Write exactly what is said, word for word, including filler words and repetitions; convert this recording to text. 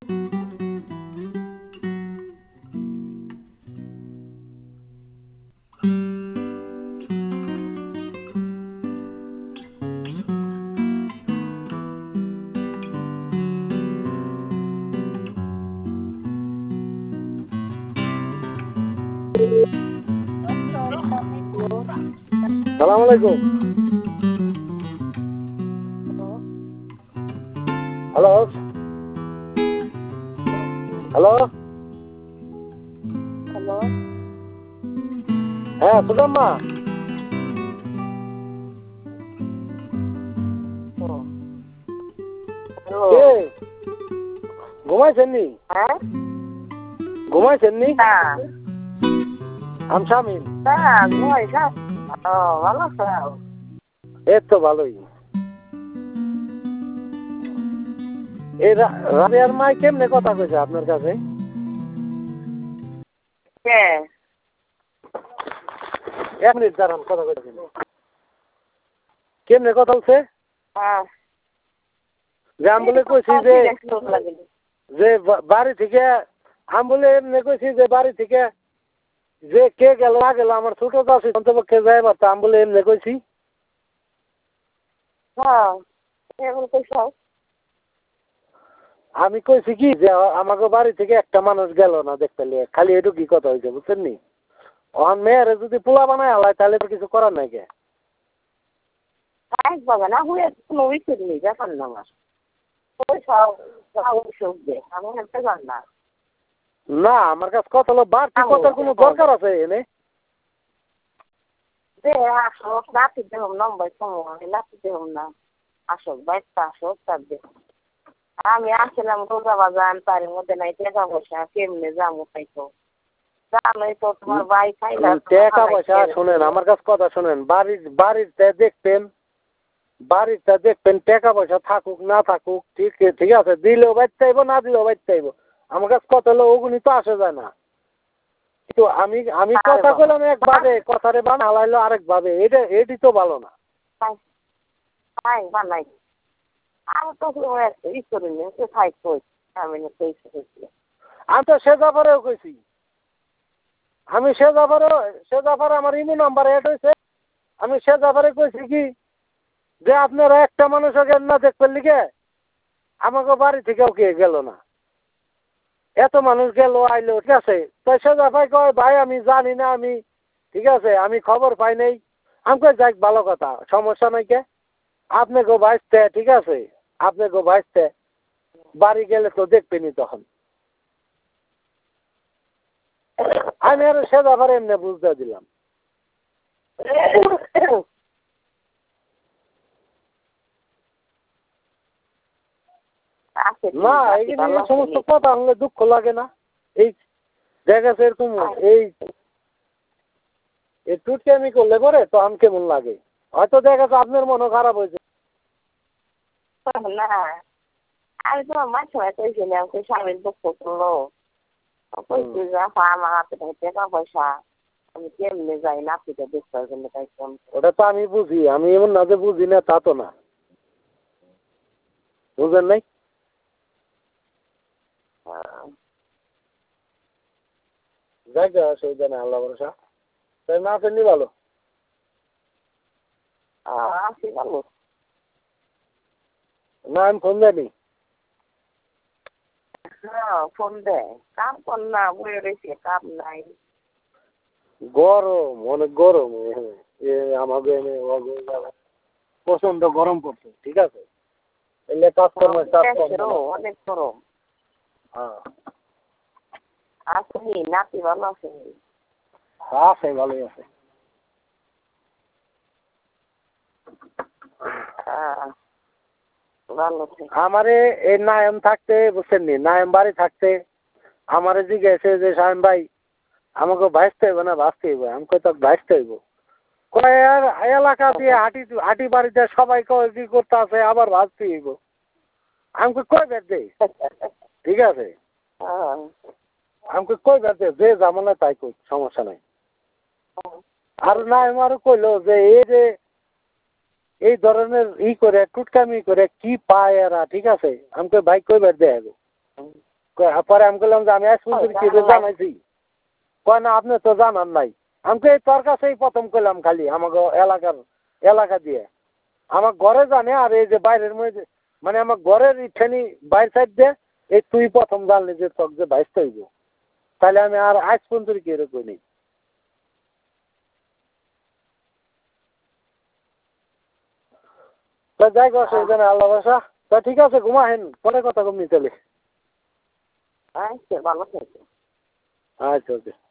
সালাম আলাইকুম। Hello hello hello হ্যাঁ সুদাম্মা, কে ঘুমাইছেন নি? হ্যাঁ ঘুমাইছেন নি? হ্যাঁ আমি স্বামী। হ্যাঁ ঘুমাইছা? ও ভালো আছো? এই তো ভালোই। এই রাবিয়ার মাই কেমনে কথা কইছে আপনার কাছে? কে? এক মিনিট দাঁড়ান, কথা কইতে। কেমনে কথা বলছে? হ্যাঁ যে আমি বলে কইছি যে যে বাড়ি থেকে আমি বলে এমনি কইছি যে বাড়ি থেকে যে কে গেল না গেল আমার ছোট দাসী অন্তপক্ষে যাই পারতো, আমি বলে এমনি কইছি। হ্যাঁ এমন কইছো? আমি কইছি কি যে আমাকে বাড়ি থেকে একটা মানুষ গেল না দেখতে লিয়ে, খালি এটু কি কথা হয়েছে বুঝছেন নি? ওখান মেয়ের যদি পোলা বানায় হালায় তাহলে তো কিছু করার নাই কে। একভাবে না হয়ে কোনো উচিত নেই, ব্যাপার না আমার ওই সব অসুখ দে আমি হেলতে পার না। না আমার কাছে কথা হলো বাড়তি কথার কোনো দরকার আছে এনে? দে আসো রাতে দেব নম্বর সময় রাতে দেব না, আসো বাইশটা আসো তার দে। আমি আসলাম রোজা বাজান তার মধ্যে নাই টাকা পয়সা কেমনে যাবো তাইতো জানোই তো তোমার ভাই খাইলা টাকা পয়সা শোনেন, আমার কাছে কথা শোনেন, বাড়ির বাড়িতে দেখতেন বাড়িতে দেখবেন টাকা পয়সা থাকুক না থাকুক ঠিক ঠিক আছে, দিলেও বাইতে চাইবো না দিলেও বাইতে চাইবো। আমার কাছে কথা হলো ওগুনি তো আসে যায় না। কিন্তু আমি আমি কথা বললাম একভাবে, কথারে বান হালাইলো আরেক ভাবে, এটা এটি তো ভালো না। তাই বানাই আমি তো ই করিনি কোথায় কই আমি আমি তো সে ব্যাপারেও কইছি, আমি সে ব্যাপারে সে ব্যাপারে আমার ইমো নাম্বার এড হয়েছে, আমি সে ব্যাপারে কইছি কি যে আপনারা একটা মানুষকে না দেখবেন লিখে আমাকে বাড়ি থেকেও কে গেল না, এত মানুষ গেল আইলো ঠিক আছে, তাই সে ব্যাপারে কয় ভাই আমি জানি না, আমি ঠিক আছে আমি খবর পাই নাই। আমি কই যাক ভালো কথা, সমস্যা নাই কে, আপনি গো ভাইসতে ঠিক আছে, আপনি গো ভাইসতে বাড়ি গেলে তো দেখবেনি তখন। আমি আর সে ব্যাপারে এমনি বুঝতে দিলাম। না এখানে এই সমস্ত কথা হলে দুঃখ লাগে না? এই দেখা যাচ্ছে এরকম এই এই টুটকে আমি করলে পরে তো আমি কেমন লাগে, হয়তো দেখা যাচ্ছে আপনার মনও খারাপ হয়েছে। না আমি তো মাঝে মাঝে কইছিলাম যে স্বামীর দুঃখ করলো কইছি যে আমার হাতে টাকা পয়সা আমি কেমনে যাই নাতিকে দেখতে জন্য তাই ফোন। ওটা তো আমি বুঝি, আমি এমন না যে বুঝি না তা তো না, বুঝলেন নাই? জায়গা অসুবিধা নেই, আল্লাহ ভরসা। তাই না ফেলনি ভালো আসি ভালো না, আমি ফোন দেয়নি। হ্যাঁ ফোন দেয়, কাম কর না বয়ে রয়েছে কাম নাই। গরম অনেক গরম, আমাকে প্রচন্ড গরম পড়ছে ঠিক আছে, এলে কাজকর্ম অনেক গরম। হ্যাঁ আসেনি নাতি ভালো আসেনি? আছে ভালোই আছে। আমারে এই নায়ম থাকতে বুঝছেন নি, নায়ম বাড়ি থাকতে আমারে জিজ্ঞেসে যে শাহিন ভাই আমাকে ভাসতে হইব না ভাসতে হইব, আমি কই তো ভাসতে হইব। কয় আর এলাকা দিয়ে হাঁটি হাঁটি বাড়িতে সবাই কয় কি করতে আছে আবার ভাসতে হইব। আমি কই বের দে ঠিক আছে, আমি কই বের দে যে জামানা তাই কই সমস্যা নাই। আর নায়ম আরো কইলো যে এই যে এই ধরনের ই করে টুটকামি করে কি পায় এরা ঠিক আছে, আমি কই ভাই কই বের দে। পরে আমি বললাম যে আমি আজ পর্যন্ত কি জানাইছি, কয় না আপনি তো জানান নাই। আমাকে এই তোর কাছেই প্রথম করলাম খালি আমাকে এলাকার এলাকা দিয়ে আমার ঘরে জানে, আর এই যে বাইরের মধ্যে মানে আমার ঘরের ইঠানি বাইর সাইড দিয়ে এই তুই প্রথম জানলি যে তোর যে বাইশ হইব, তাহলে আমি আর আজ পর্যন্ত কি এরকম নেই। তো যাই গো অসুবিধা নেই, আল্লাহ বাসা। তো ঠিক আছে ঘুমাহেন, পরে কথা কমনি চলে। আচ্ছা ভালো থাকো। আচ্ছা ওকে।